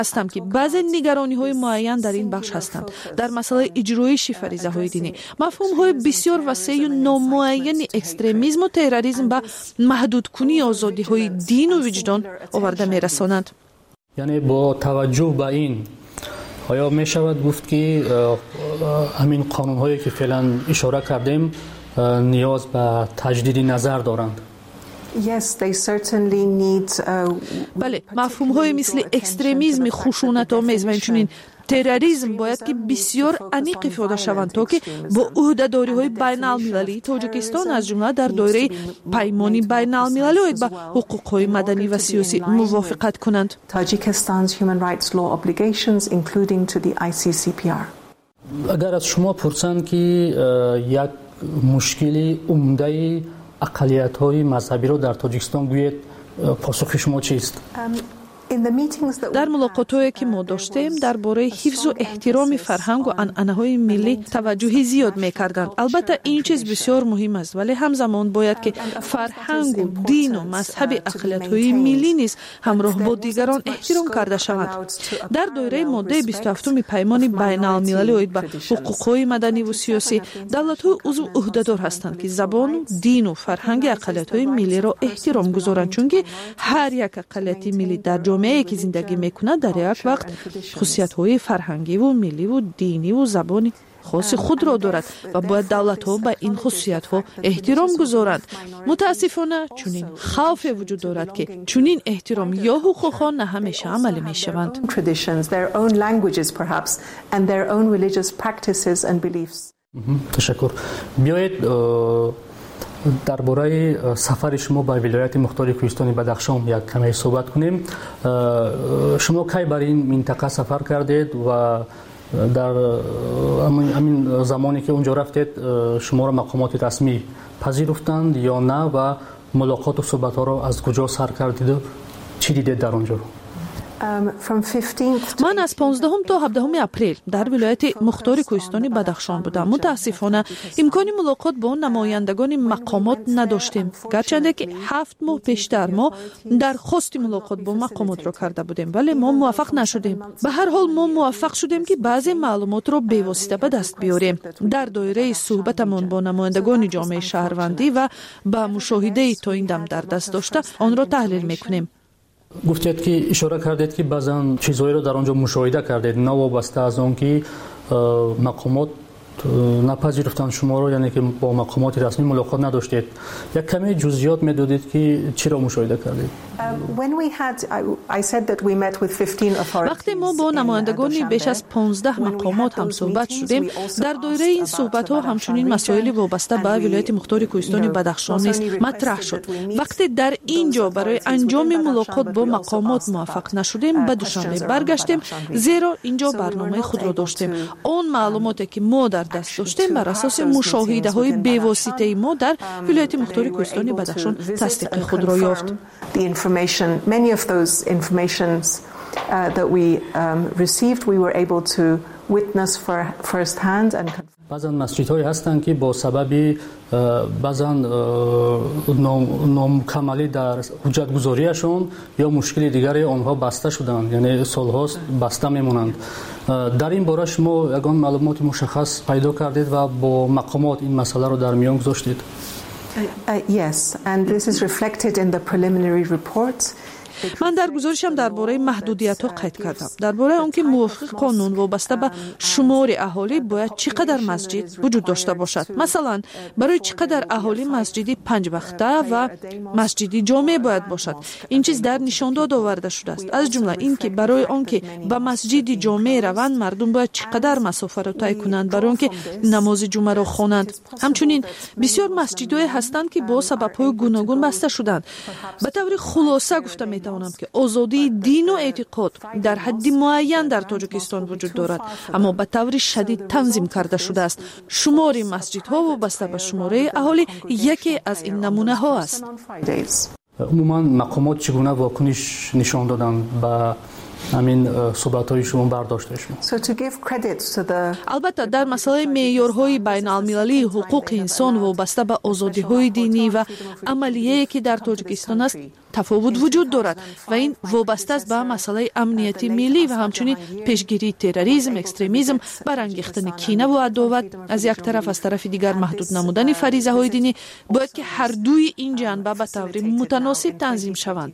هستم که بعضی نگرانی‌های معین در این بخش هستند. در مسئله اجرایش فریضه‌های دینی، مفهوم‌های بسیار وسیع و نامعین اکستریمیسم و تروریسم به محدود کنی آزادی‌های دین و وجدان آورده می‌رسانند. یعنی با توجه به این آیا می شود گفت که همین قانون‌هایی که فعلا اشاره کردیم نیاز به تجدید نظر دارند؟ بله، مفهوم‌های مثل اکستریمیسم خشونت‌آمیز و همچنین تروریسم باید که بسیار عمیق افاده شوند تا که با عهده‌داری‌های بین‌المللی تاجیکستان از جمله در دایره پیمانی بین‌المللی و به حقوق‌های مدنی و سیاسی موافقت کنند. اگر از شما پرسند که یک مشکل عمده اقلیت‌های مذهبی را در تاجیکستان گویید، پاسخ شما چیست؟ در ملاقات‌هایی که ما داشتیم درباره حفظ و احترام فرهنگ و عنعنه‌های ملی توجه زیاد می‌کردند. البته این چیز بسیار مهم است، ولی همزمان باید که فرهنگ و دین و مذهب اقلیت‌های ملی نیز همراه با دیگران احترام کرده شوند. در دایره ماده 27 پیمان بین‌المللی اوید به حقوق‌های مدنی و سیاسی، دولت‌های عضو عهده‌دار هستند که زبان و دین و فرهنگ اقلیت‌های ملی را احترام گذارند، چون هر یک اقلیت ملی در جامعه که زندگی میکنه در یک وقت خصوصیت‌های فرهنگی و ملی و دینی و زبانی خاص خود را دارد و باید دولت‌ها به این خصوصیت‌ها احترام گذارند. متاسفانه چنین خوف وجود دارد که چنین احترام یا حقوق‌ها نه همیشه عملی می‌شوند. تشکر. بیایید درباره سفر شما به ولایت مختار کوهستان بدخشان یک کمی صحبت کنیم. شما کی بر این منطقه سفر کردید و در همین زمانی که اونجا رفتید شما را مقامات رسمی پذیرفتند یا نه و ملاقات و صحبت ها را از کجا سر کردید و چی دیدید در اونجا؟ من از 15 تا 17 اپریل در ولایت مختار کوهستان بدخشان بودم. متاسفانه امکان ملاقات با نمایندگان مقامات نداشتیم، گرچه که 7 ماه پیشتر ما درخواست ملاقات با مقامات را کرده بودیم ولی ما موفق نشدیم. به هر حال ما موفق شدیم که بعضی معلومات را به واسطه به دست بیاریم. در دایره صحبتمان با نمایندگان جامعه شهروندی و با مشاهده تا این دم در دست داشته آن را تحلیل میکنیم. گفتید که اشاره کردید که بعضن چیزهایی رو در آنجا مشاهده کردید نه وابسته از آن که مقامات نپذیرفتن شما رو، یعنی که با مقامات رسمی ملاقات نداشتید. یک کمی جزئیات میدادید که چرا مشاهده کردید؟ وقتی ما با نمایندگان بیش از 15 مقامات هم صحبت شدیم، در دایره این صحبت ها همچنین مسائل وابسته به ولایت مختار کوهستان بدخشان نیز مطرح شد. وقتی در اینجا برای انجام ملاقات با مقامات موفق نشدیم به دوشنبه برگشتیم، زیرا اینجا برنامه خود را داشتیم. اون معلوماتی که ما در دست داشتیم بر اساس مشاهده های بی‌واسطه ما در ولایت مختار کوهستان بدخشان تصدیق خود را یافت. Many of those informations that we received, we were able to witness first hand and بعضن مسجدهایی هستند که با سبب بعضن نامکملی در حجت گذاریشون یا مشکل دیگری آنها بسته شدند، یعنی سالهاست بسته میمونند. در این باره شما یگان معلومات مشخص پیدا کردید و با مقامات این مسئله رو در میان گذاشتید؟ Yes, and this is reflected in the preliminary report. من در گزارشم درباره محدودیت‌ها قید کردم. درباره آنکه موافق قانون وابسته به شمار اهالی باید چقدر مسجد وجود داشته باشد. مثلا برای چقدر اهالی مسجدی 5 وقته و مسجدی جامع باید باشد. این چیز در نشانداد آورده شده است. از جمله اینکه برای آنکه به مسجد جامع روند مردم باید چقدر مسافت را طی کنند برای آنکه نماز جمعه را خوانند. همچنین بسیار مسجدهای هستند که با سبب‌های گوناگون بسته شدند. به طور خلاصه گفته می‌توانم که آزادی دین و اعتقاد در حد معین در تاجیکستان وجود دارد، اما به طور شدید تنظیم کرده شده است. شمار مسجدها وابسته به شماره اهالی یکی از این نمونه ها است. عموما مقامات چگونه واکنش نشان دادند به همین صحبت‌های شما برداشته شما. So to give credit to the البته در مسئله معیارهای بین‌المللی حقوق انسان وابسته به آزادی‌های دینی و عملیه‌ای که در تاجیکستان است تفاوت وجود دارد و این وابسته است به مسئله امنیتی ملی و همچنین پیشگیری تروریسم، اکستریمیسم، برانگیختن کینه و عداوت از یک طرف، از طرف دیگر محدود نمودن فریضه‌های دینی باید که هر دوی این جنبه به طور متناسب تنظیم شوند.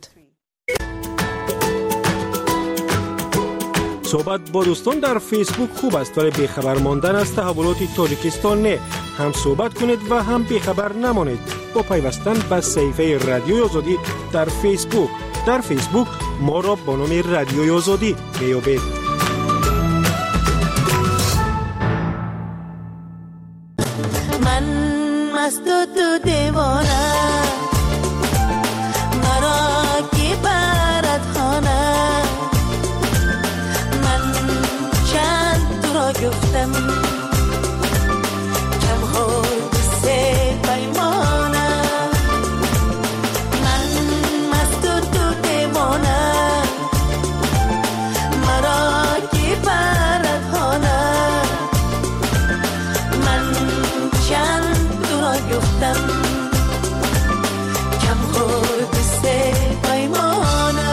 صحبت با دوستان در فیسبوک خوب است ولی بیخبر ماندن از تحولات تاجیکستان نه. هم صحبت کنید و هم بیخبر نمانید با پیوستن به صفحه رادیوی آزادی در فیسبوک. در فیسبوک ما را با نام رادیوی آزادی میابید. من مست و تو دیوانه مرا کی برد خانه من چند تو را گفتم کم خود سه پیمانه من مست و تو دیوانه مرا کی برد خانه من چند تو را گفتم کم خود سه پیمانه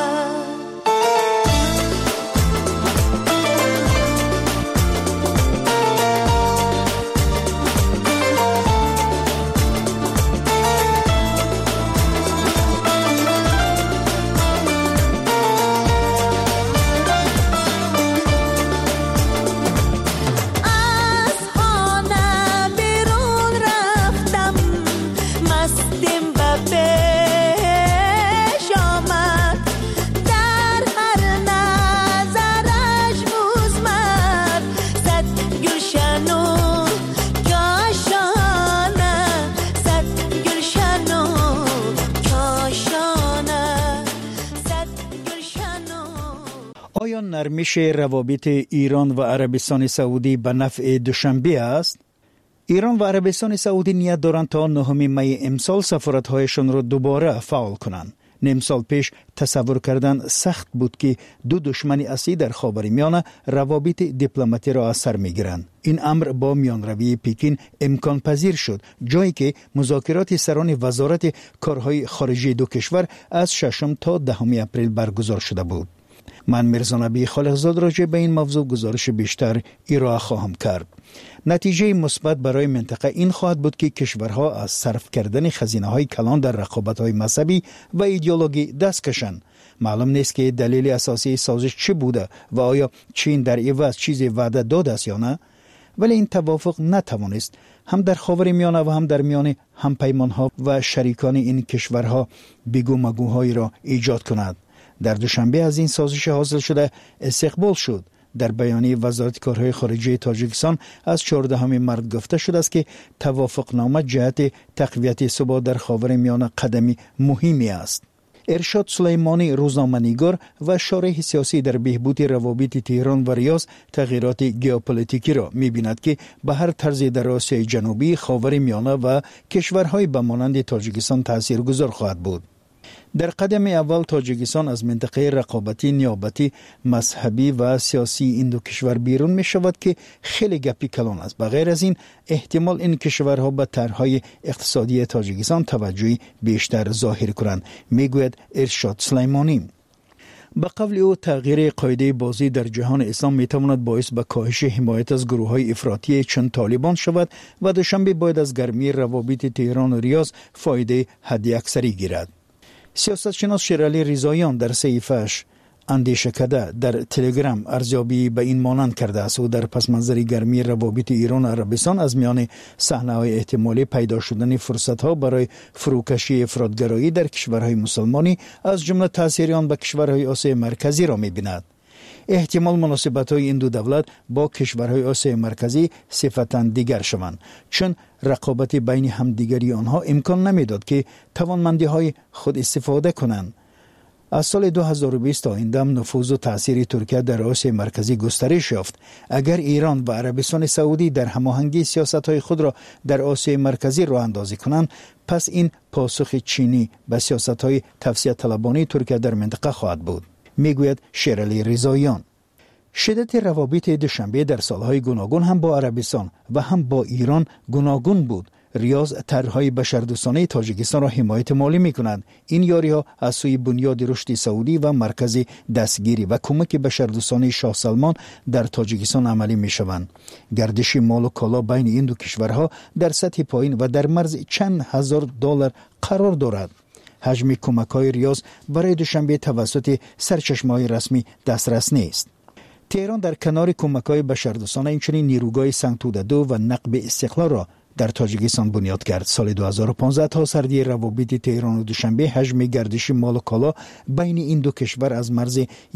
آیا نرمش روابط ایران و عربستان سعودی به نفع دوشنبه است؟ ایران و عربستان سعودی نیت دارند تا 9 می امسال سفارت‌هایشان را دوباره فعال کنند. نیم سال پیش تصور کردن سخت بود که دو دشمن اصلی در خاورمیانه روابط دیپلماتی را از سر می‌گیرند. این امر با میانروی پکین امکان پذیر شد، جایی که مذاکرات سران وزارت کارهای خارجی دو کشور از 6 تا 10 اپریل برگزار شده بود. من میرزا نبی خالقزاد راجع به این موضوع گزارش بیشتر ارائه خواهم کرد. نتیجه مثبت برای منطقه این خواهد بود که کشورها از صرف کردن خزینه‌های کلان در رقابت‌های مذهبی و ایدئولوژی دست کشند. معلوم نیست که دلیل اساسی سازش چه بوده و آیا چین در عوض چیزی وعده داده است یا نه، ولی این توافق نتوانست هم در خاورمیانه و هم در میان همپیمان‌ها و شریکان این کشورها بگو مگوهایی را ایجاد کند. در دوشنبه از این سازش حاصل شده استقبال شد. در بیانیه وزارت کارهای خارجی تاجیکستان از 14 مارس گفته شده است که توافقنامه جهت تقویت ثبات در خاورمیانه قدمی مهمی است. ارشاد سلیمانی روزنامه‌نگار و شارح سیاسی در بهبود روابط تهران و ریاض تغییرات ژئوپلیتیکی را می‌بیند که به هر طرز در آسیای جنوبی، خاورمیانه و کشورهای به مانند تاجیکستان تاثیرگذار خواهد بود. در قدم اول تاجیکستان از منطقه رقابتی نیابتی مذهبی و سیاسی این دو کشور بیرون می شود که خیلی گپی کلان است. بغیر از این احتمال این کشورها به طرحهای اقتصادی تاجیکستان توجهی بیشتر ظاهر کنند، میگوید ارشاد سلیمانی. به قول او تغییر قاعده بازی در جهان اسلام می تواند باعث به کاهش حمایت از گروه‌های افراطی چون طالبان شود و دوشنبه باید از گرمی روابط تهران و ریاض فایده حداکثری گیرد. سیاستشناس شیرعلی رضاییان در صحیفه‌اش اندیشه کرده در تلگرام ارزیابی به این مانند کرده است و در پس منظر گرمی روابط ایران و عربستان از میان صحنه‌های احتمالی پیدا شدن فرصت‌ها برای فروکشی افراطگرایی در کشورهای مسلمانی از جمله تأثیر آن به کشورهای آسیای مرکزی را می‌بیند. احتمال مناسبت‌های این دو دولت با کشورهای آسیای مرکزی صفتاً دیگر شوند، چون رقابت بین همدیگری آنها امکان نمیداد که توانمندی‌های خود استفاده کنند. از سال 2020 تا این دم نفوذ و تأثیر ترکیه در آسیای مرکزی گسترش یافت. اگر ایران و عربستان سعودی در هماهنگی سیاست‌های خود را در آسیای مرکزی راه اندازی کنند، پس این پاسخ چینی به سیاست‌های تفسیه طلبانه ترکیه در منطقه خواهد بود. میگوید شیرعلی رضاییان. شدت روابط دوشنبه در سالهای گوناگون هم با عربستان و هم با ایران گوناگون بود. ریاض طرحهای بشردوستانه تاجیکستان را حمایت مالی می‌کنند. این یاری‌ها از سوی بنیاد رشد سعودی و مرکز دستگیری و کمک بشردوستانه شاه سلمان در تاجیکستان عملی می‌شوند. گردش مال و کالا بین این دو کشورها در سطح پایین و در مرز چند هزار دلار قرار دارد. حجم کمک‌های ریاض برای دوشنبه توسط سرچشمه‌های رسمی دسترس نیست. تهران در کنار کمک‌های بشردوستانه اینچنین نیروگاه سنگ‌توده 2 و نقب استقلال را در تاجیکستان بنیاد کرد. سال 2015 تا سردی روابط تهران و دوشنبه حجم گردش مال و کالا بین این دو کشور از مرز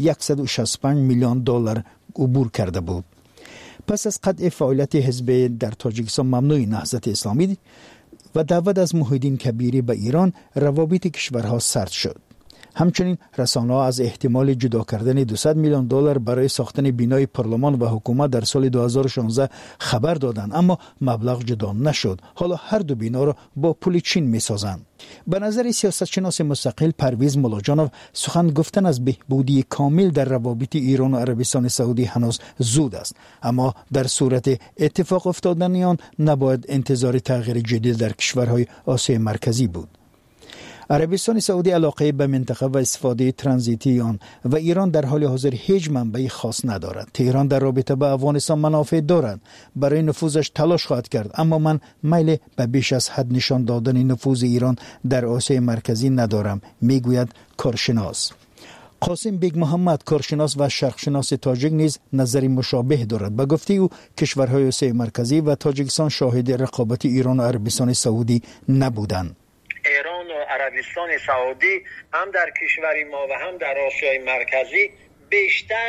165 میلیون دلار عبور کرده بود. پس از قطع فعالیت حزب در تاجیکستان ممنوع نهضت اسلامی و دعوت از محیدین کبیری به ایران، روابط کشورها سرد شد. همچنین رسانه‌ها از احتمال جدا کردن 200 میلیون دلار برای ساختن بینای پارلمان و حکومت در سال 2016 خبر دادند، اما مبلغ جدا نشد. حالا هر دو بینا را با پول چین می‌سازند. به نظر سیاستشناس مستقل پرویز ملاجانوف، سخن گفتن از بهبودی کامل در روابط ایران و عربستان سعودی هنوز زود است، اما در صورت اتفاق افتادن آن نباید انتظار تغییر جدید در کشورهای آسیای مرکزی بود. عربستان سعودی علاقه به منطقه و استفاده ترانزیتی آن و ایران در حال حاضر هیچ منبع خاص ندارد. تهران در رابطه با افغانستان منافع دارد، برای نفوذش تلاش خواهد کرد، اما من میل به بیش از حد نشان دادن نفوذ ایران در آسیای مرکزی ندارم، میگوید کارشناس. قاسم بیگ محمد، کارشناس و شرقشناس تاجیک، نیز نظری مشابه دارد. به گفته او کشورهای آسیای مرکزی و تاجیکستان شاهد رقابت ایران و عربستان سعودی نبودند. ایران و عربستان سعودی هم در کشور ما و هم در آسیای مرکزی بیشتر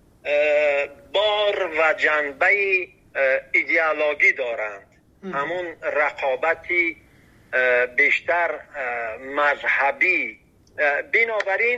بار و جنبه ایدئولوژی دارند. همون رقابتی بیشتر مذهبی. بنابراین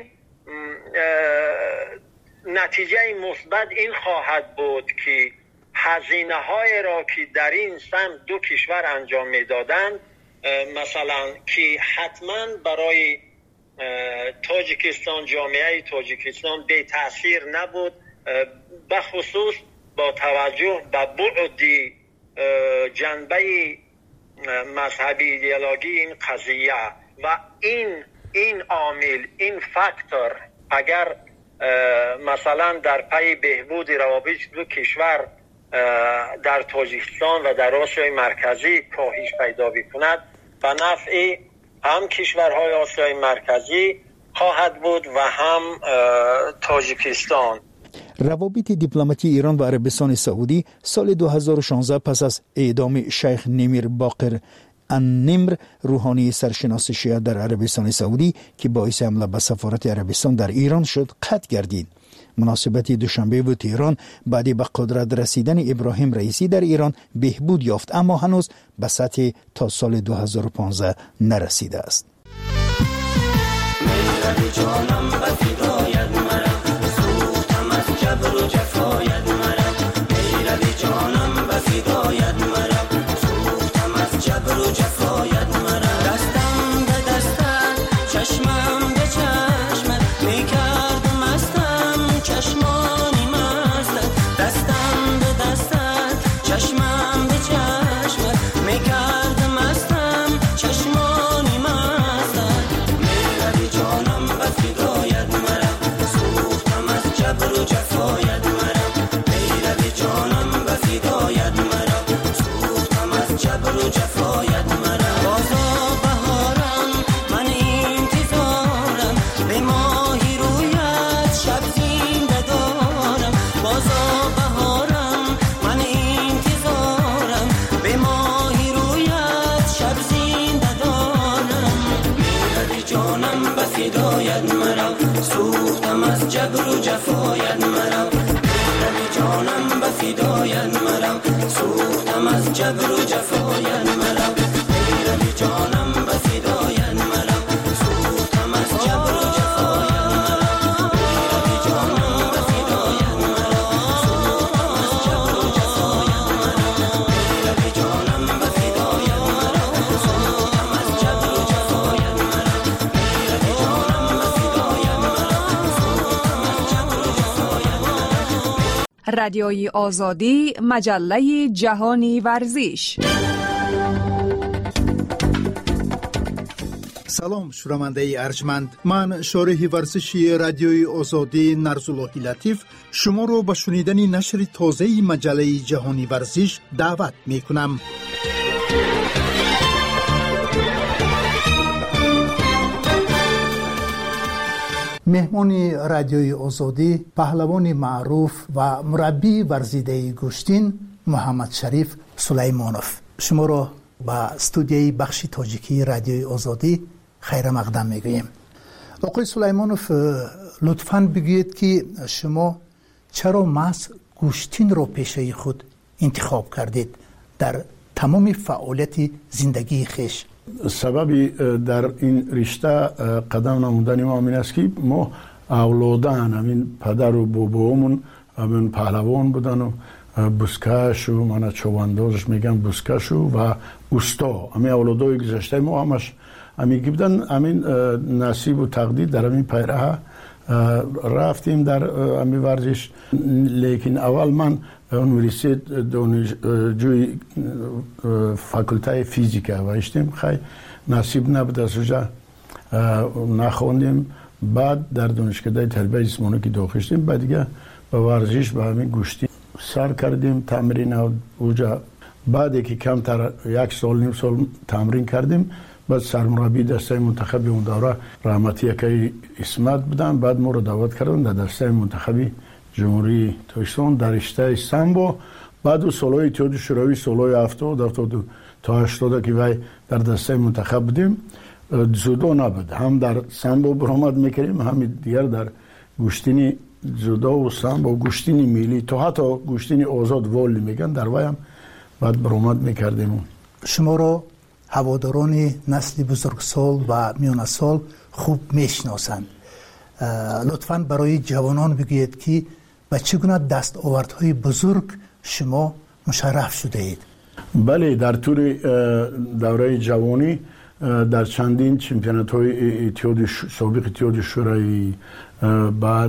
نتیجه مثبت این خواهد بود که هزینه‌های را که در این سمت دو کشور انجام می‌دادند، مثلا که حتما برای تاجیکستان، جامعه تاجیکستان بی تأثیر نبود، به خصوص با توجه به بعد جنبه مذهبی ایدئولوژی این قضیه و این عامل، این فاکتور اگر مثلا در پی بهبود روابط دو کشور در تاجیکستان و در آسیای مرکزی کاهش پیدا بکند، به نفع هم کشورهای آسیای مرکزی خواهد بود و هم تاجیکستان. روابط دیپلماتی ایران و عربستان سعودی سال 2016 پس از اعدام شیخ نمیر باقر النمر، روحانی سرشناس شیعه در عربستان سعودی که باعث حمله به سفارت عربستان در ایران شد، قطع گردید. مناسبت دوشنبه و تهران بعد به قدرت رسیدن ابراهیم رئیسی در ایران بهبود یافت، اما هنوز به سطح تا سال 2015 نرسیده است. رادیوی آزادی، مجله جهانی ورزش. سلام شنونده ارجمند، من شارح ورزشی رادیوی آزادی نرزالله لطیف شما رو به شنیدن نشر تازه مجله جهانی ورزش دعوت می کنم. مهمان رادیوی آزادی پهلوان معروف و مربی ورزیده گوشتین محمد شریف سلیمانوف شما رو به استودیوی بخش تاجیکی رادیوی آزادی خیر مقدم میگویم. آقای سلیمانوف، لطفاً بگویید که شما چرا محض گوشتین رو پیشه خود انتخاب کردید در تمام فعالیت زندگی خویش؟ سببی در این رشته قدم نمودن ما این است که ما اولادان همین پدر و بابامون همین پهلوان بودن و بوسکش و من چواندازش میگم بوسکش و اوستا، همین اولادای گذشته ما همش همین بودن. همین نصیب و تقدیر در همین پیراه رفتیم در همین ورزش. لیکن اول من یونیورسیت دانشجوی فاکولته فیزیک هستم، خیلی نصیب نبود از اونجا نخوندیم. بعد در دانشکده تربیت جسمانی که داخل شدیم، بعد دیگه به ورزش به همین گوشتی سر کردیم، تمرین اونجا. بعد که کمتر یک سال نیم سال تمرین کردیم، بعد سرمربی دسته منتخبی اون دوره رحمتی یکی اسمت بودن. بعد ما رو دعوت کردن در دسته منتخبی جمهوری تاجیکستان در رشته سامبو. بعد و سالهای اتحاد شوروی سالهای 70 تا 80 که وای در دسته منتخب بودیم. جودو نبود، هم در سامبو برآمد میکردیم، هم دیگر در گوشتینی جودو و سامبو، گوشتینی ملی، تو حتی گوشتینی آزاد والی میگن در وایم بعد برآمد میکردیم. شما رو هواداران نسل بزرگسال و میانه سال خوب میشناسند. لطفاً برای جوانان بگویید که به چگونه دستاوردهای بزرگ شما مشرف شده اید؟ بله، در طول دوره جوانی در چندین چمپیونات های سابق اتحاد شوروی، بعد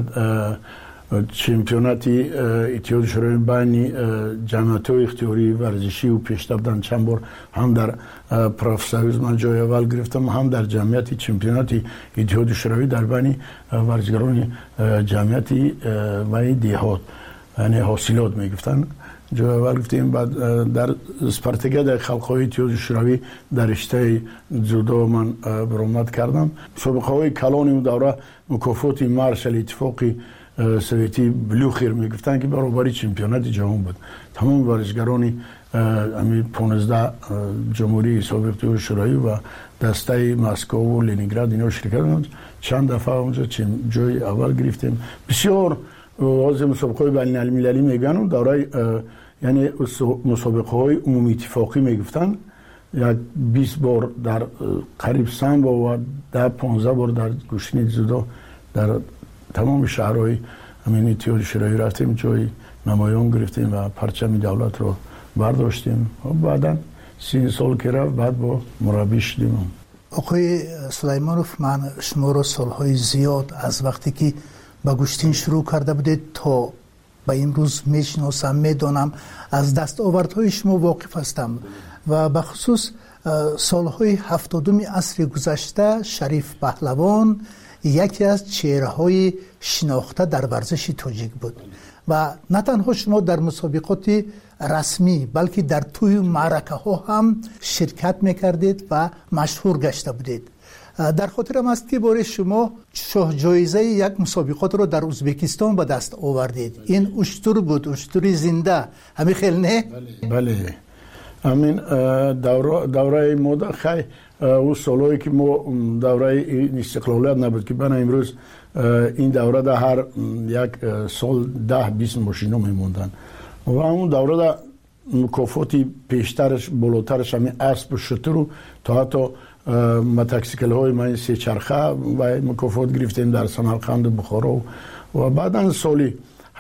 چمپیونات اتحاد شوروی بین جمعیت های اختیاری ورزشی و پیشرفت بودن. چند بار هم در پروفسوریز من جای اول گرفتم، هم در جمعیت چمپیونات اتحاد شوروی در بین ورزشکاران جمعیت و دهات، یعنی حاصلات میگفتن، جای اول گرفتیم. بعد در اسپارتاکیاد خلق‌های اتحاد شوروی در رشته جودو من برآمد کردم. سابقه های کلان اون دوره مکافات مارشال اتفاقی سویتی بلوخیر میگفتن که برابری چمپیونات جهان بود. تمام ورزشکاران همین 15 جمهوری سابق اتحاد شوروی و دسته مسکو و لنینگراد اینا شرکت کردند. چند دفعه اونجا جای اول گرفتیم. بسیار از مسابقه بین المللی میگن دوره، یعنی مسابقه های عمومی اتفاقی میگفتن. یک 20 بار در قریب سامبو و 15 بار در گوشتین جودو در تمام شهرهای همین اتحاد شوروی رفتیم، جای نمایان گرفتیم و پرچم دولت رو برداشتیم. بعداً 3 سال که رفت بعد با مربی شدیم. آقای سلیمانوف، من شما رو سالهای زیاد از وقتی که با گوشتین شروع کرده بودید تا به امروز میشناسم، میدانم، از دستاوردهای شما واقف هستم و به خصوص سالهای 70 عصر گذشته شریف پهلوان یکی از چهره‌های شناخته در ورزش تاجیک بود و نه تنها شما در مسابقات رسمی بلکه در توی معرکه ها هم شرکت میکردید و مشهور گشته بودید. در خاطرم است که باره شما شاه جایزه یک مسابقات رو در ازبکستان به دست آوردید. این اشتر بود، اشتری زنده، همین خیلی نه؟ بله، همین دوره مدت خیلی اون سالهایی که ما دوره استقلالیت نبود که بنا امروز این دوره در هر یک سال 10-20 ماشینا میموندن و اون دوره در مکافاتی پیشترش بالاترش همین اسب و شتر رو تا حتی متکسیکل های من 3 چرخه و مکافات گرفتیم در سمرقند و بخارا و بعدا سالی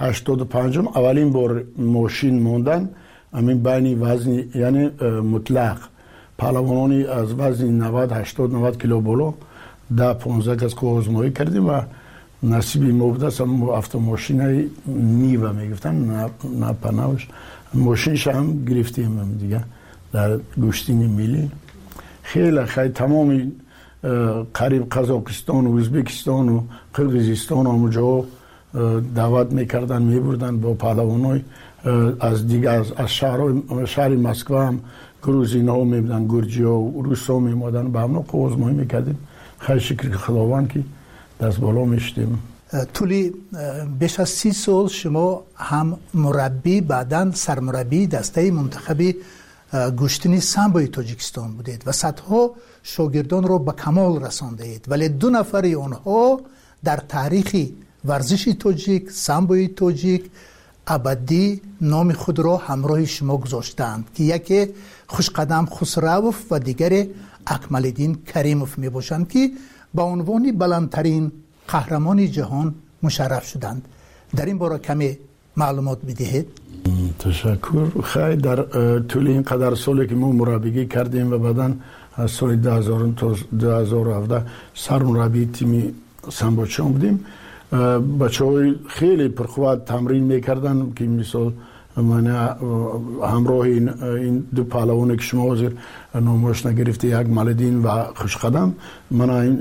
85 اولین بار ماشین موندن همین بین وزن یعنی مطلق پهلوانانی از وزن 90-80-90 کیلو بالا 10-15 از آزمایی کردیم و نصیب ما بود است. автомашинای نیو میگفتن، نه پناهش ماشینش هم گرفتیم دیگه در گشتین ملی. خیلی تمامی قریب قزاقستان و ازبکستان و قرقیزستان اونجا دعوت میکردن، میبردن با پهلوانای از دیگه از شهر مسکو هم گروزین ها میبودن، گرجی ها و روس ها میمادن، به همون قوزمایی میکردیم. خیلی شکر خداوند که دست بالا میشتیم. طولی بیش از 30 سال شما هم مربی بعداً سرمربی دسته منتخبی گشتنی سامبوی تاجیکستان بودید و صدها شاگردان رو به کمال رساندید، ولی 2 نفر آنها در تاریخ ورزش تاجیک، سامبوی تاجیک ابدی نام خود را همراه شما گذاشتند که یکی خوشقدم خسروف و دیگر اکمالدین کریموف می باشند که با عنوان بلندترین قهرمان جهان مشرف شدند. در این باره کمی معلومات بدهید. تشکر. خیلی در طول این قدر سالی که ما مربیگی کردیم و بعداً از سال 2000 تا 2017 سرمربی تیم سامبوچان بودیم. بچه‌های خیلی پرقوت تمرین میکردن که مثال من همراه این 2 پهلوان که شما حاضر نامش نگرفته، یک مالدین و خوشقدم، من این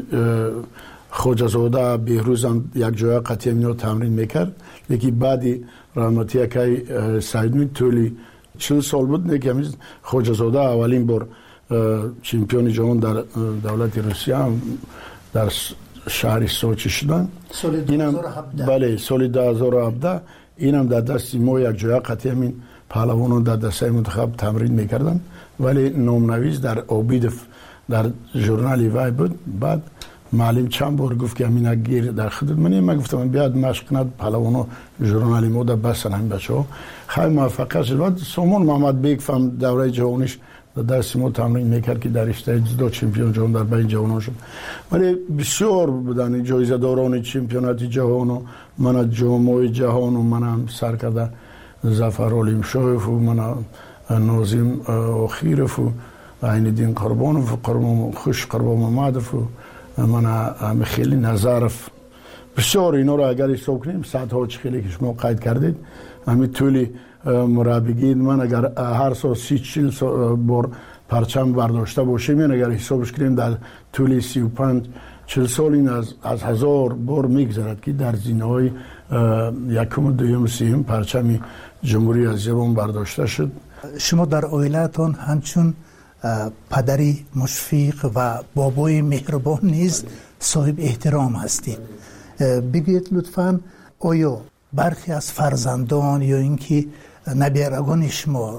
خوجزاده بهروزم یک جای قطعی اینا تمرین میکرد. لیکن بعدی رحمتی که سعید طولی 40 سال بود نه که خوجزاده اولین بار چمپیون جهان در دولت روسیه در شهر سوچی شدن. سال 2017. بله سال 2017 اینم در دست ما یک جای قطعی همین پهلوانان در دسته منتخب تمرین میکردن، ولی نامنویس در اوبیدف در ژورنال وای بود. بعد معلم چند بار گفت که همین گیر در خدمت من گفتم بیاد مشق کند پهلوانا ژورنال ما در بسن همین بچه‌ها. خیلی موفق شد. بعد سامان محمد بیگ فهم دوره جهانیش در دست ما تمرین میکرد که در رشته جودو چمپیون جهان در بین جوانان شد. ولی بسیار بودن جایزه داران چمپیونات جهان و من جام جهان و منم سر کرده ظفر علیم شایف و من ناظم اخیرف و عینالدین قربانوف و قربان خوش قربان محمدف و من خیلی نظرف. بسیار اینا رو اگر حساب کنیم صدها خیلی که شما قید کردید. همین طولی مربیگی من اگر هر سال 30-40 بار پرچم برداشته باشیم، این اگر حسابش کنیم در طول 35-40 سال این از 1000 بار میگذرد که در زینه‌های یکم و دوم سوم پرچم جمهوری اسلامی برداشته شد. شما در عائله‌تان همچون پدری مشفق و بابای مهربان نیز صاحب احترام هستید. بگید لطفاً آیا برخی از فرزندان یا اینکه نبیرگان شما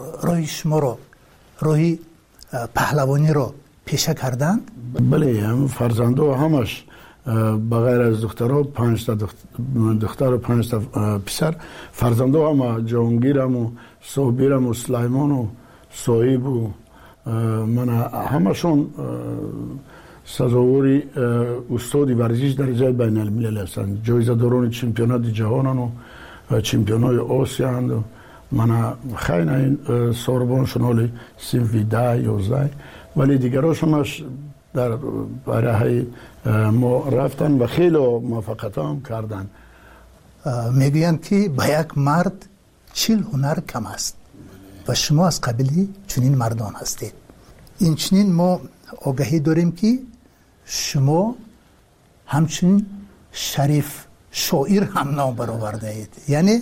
راهی پهلوانی را پیشه کردند؟ بله، هم فرزندا همش بغیر از دخترها 5 تا دختر و 5 تا پسر، فرزندا هم جهانگیرم و صابرم و سلیمان و صاحب و من همشون سزاواری استادی ورزش درجه بین الملل هستند. جایزه داران چمپیونات جهان و چمپیونات آسیا هستند. من خیلی این ساربانشون حالی صنفی 10-11 ولی دیگراش همش در برای ما رفتن و خیلی موفقیت هم کردن. میگویند که با یک مرد 40 هنر کم است و شما از قبیلی چنین مردان هستید. این چنین ما آگاهی داریم که شما همچنین شریف شاعر هم نام برآورده اید. یعنی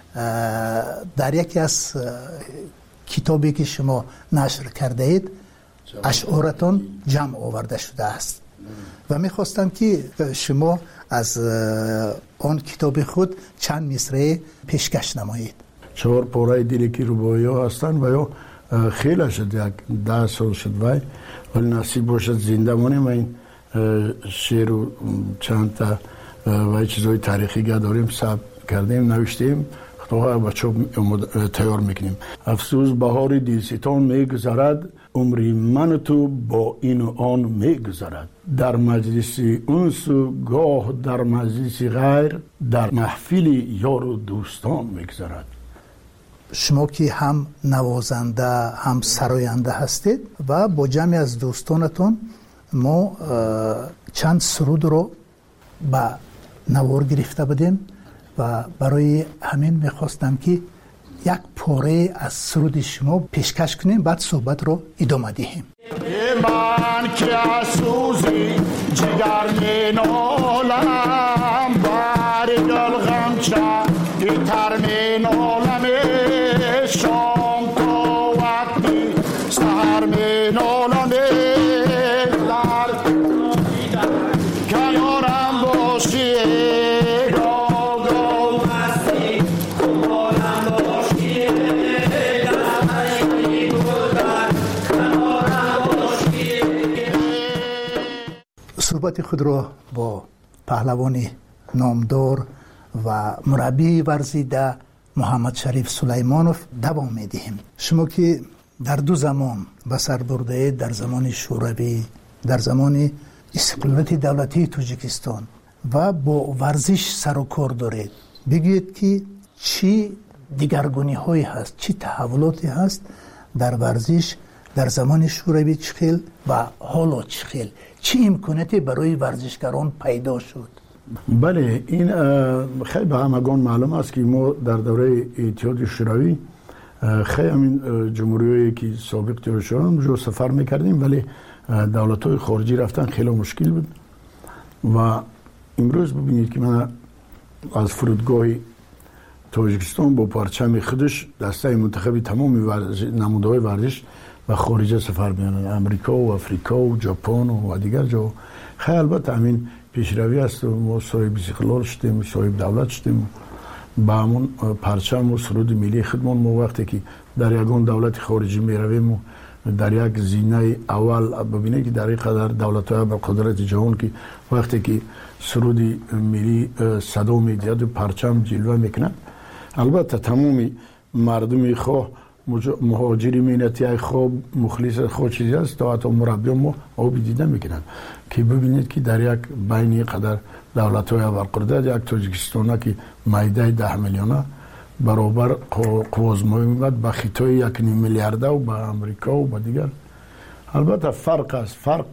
در یکی از کتابی که شما نشر کرده اید اشعارتان جمع آورده شده است و میخواستم که شما از آن کتاب خود چند مصرع پیشکش نمایید. 4 پاره دیگه که رباعی ها هستن و یا خیلی شد، یک 10 سال شد ولی نصیب باشد زنده مانیم این شعر و چند تا و چیزهای تاریخی داریم ثبت کردیم نوشتیم خدا بچه تیار میکنیم. افسوس بهار دلستان میگذرد، عمری من و تو با این و آن میگذرد، در مجلس انس و گاه در مجلس غیر، در محفل یار و دوستان میگذرد. شما که هم نوازنده هم سراینده هستید و با جمعی از دوستانتون ما چند سرود رو به نوار گرفته بودیم و برای همین میخواستم که یک پاره از سرود شما پیشکش کنیم، بعد صحبت رو ادامه دهیم. من که از سوزی جگر می نالم، بر دل غمچه تر می نالم، شام تا وقتی سهر می نالم، کنارم باشی صحبت خود را با پهلوان نامدار و مربی ورزیده محمد شریف سلیمانوف دوام میدهیم. شما که در دو زمان به سر برده، در زمان شوروی، در زمان استقلالیت دولتی تاجیکستان و با ورزش سر و کار دارید، بگید که چی دیگرگونی هایی هست، چی تحولاتی هست در ورزش در زمان شوروی چخیل و حالا چخیل، چی امکاناتی برای ورزشکاران پیدا شد؟ بله، این خیلی به همگان معلوم است که ما در دوره اتحاد شوروی خیلی همین جمهوریایی که سابق تیر شدن جو سفر میکردیم، ولی دولت‌های خارجی رفتن خیلی مشکل بود و امروز ببینید که من از فرودگاه تاجیکستان با پرچم خودش دسته منتخبی تمام نمودهای ورزش و خارجه سفر می‌کنند، امریکا و افریقا و ژاپن و دیگر جا. خیلی البته همین پیشروی است و ما صاحب استقلال شدیم، صاحب دولت شدیم، با همون پرچم و سرود ملی خودمان ما وقتی که در یگان دولت خارجی میرویم و در یک زینه اول ببینید که در این قدر دولت‌های با قدرت جهان که وقتی که سرود ملی صدا می‌دهد و پرچم جلوه میکنند، البته تمامی مردمی خواه مهاجری مینتی خواه مخلص خود چیزی است تا حتی مربی ما آبی دیده میکنند که ببینید که در یک بین قدر دولت‌های ابرقدرت یک تاجیکستان که معده 10 میلیونه برابر قوازمایی میبود با خطای 1.5 میلیارده و با امریکا و با دیگر. البته فرق است، فرق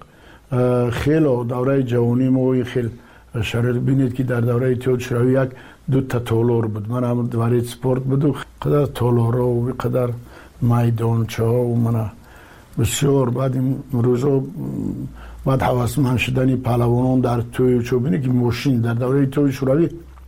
خیلی دوره جوانی ما خیلی شرایط بینید که در دوره اتحاد شوروی یک دو تا تالار بود، من هم دوره سپورت بود و قدر تالارا و قدر میدانچه ها و من بسیار بعد این روزا بعد حواسمند شدنی پهلوانان در توی چوبینه که ماشین در دوره اتحاد شوروی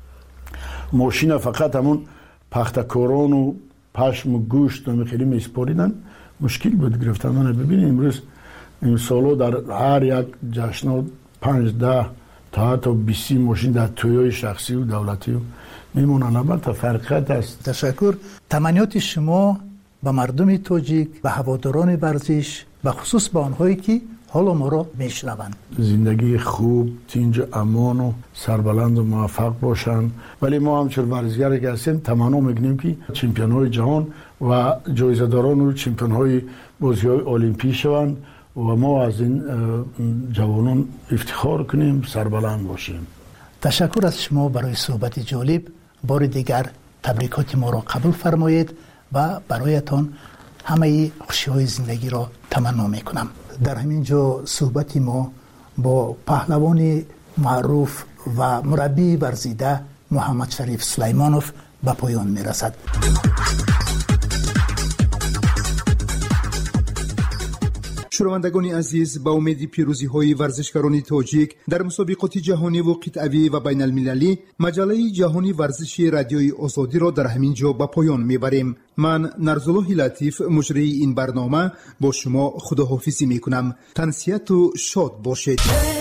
ماشین فقط همون پختکاران و پشم و گوشت و خیلی میسپاریدن، مشکل بود گرفتن. من ببینید امروز این سالو در هر یک جشن 5-10 تا حتی 20 ماشین در تویای شخصی و دولتی و میمونن. البته فرقیت است. تشکر. تمنیات شما به مردم تاجیک، به هواداران ورزش و خصوص به آنهایی که حالا ما را میشنوند، زندگی خوب، تنج امان و سربلند و موفق باشند. ولی ما همچون ورزشگر که هستیم تمنا میگنیم که چمپیون های جهان و جایزه داران و چمپیون های بازی های المپی شوند و ما از این جوانان افتخار کنیم، سربلند باشیم. تشکر از شما برای صحبت جالب. بار دیگر تبریکات ما را قبول فرمایید و برایتان همه خوشی‌های زندگی را تمنا میکنم. در همین جا صحبت ما با پهلوان معروف و مربی ورزیده محمد شریف سلیمانوف به پایان میرسد. شنوندگان عزیز، با امید پیروزی‌های ورزشکاران تاجیک در مسابقات جهانی و قطعی و بین المللی، مجله جهانی ورزش رادیوی آزادی را در همین جا به پایان میبریم. من نرزالله لطیف مجری این برنامه با شما خداحافظی میکنم. تنسیت و شاد باشید.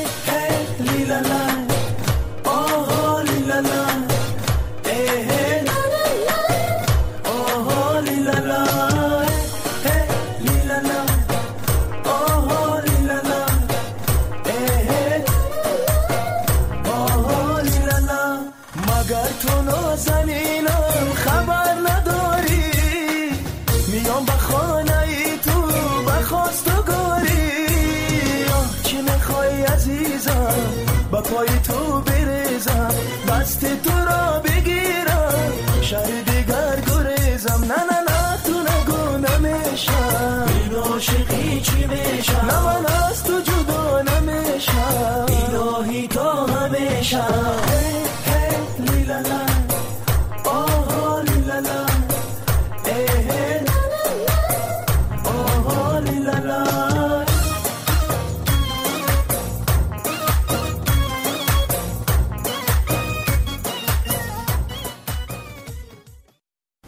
با پای تو بریزم، دست تو را بگیرم، شهر دیگر گریزم. نه تو نگو نمیشم، این عاشقی چی میشم؟ نه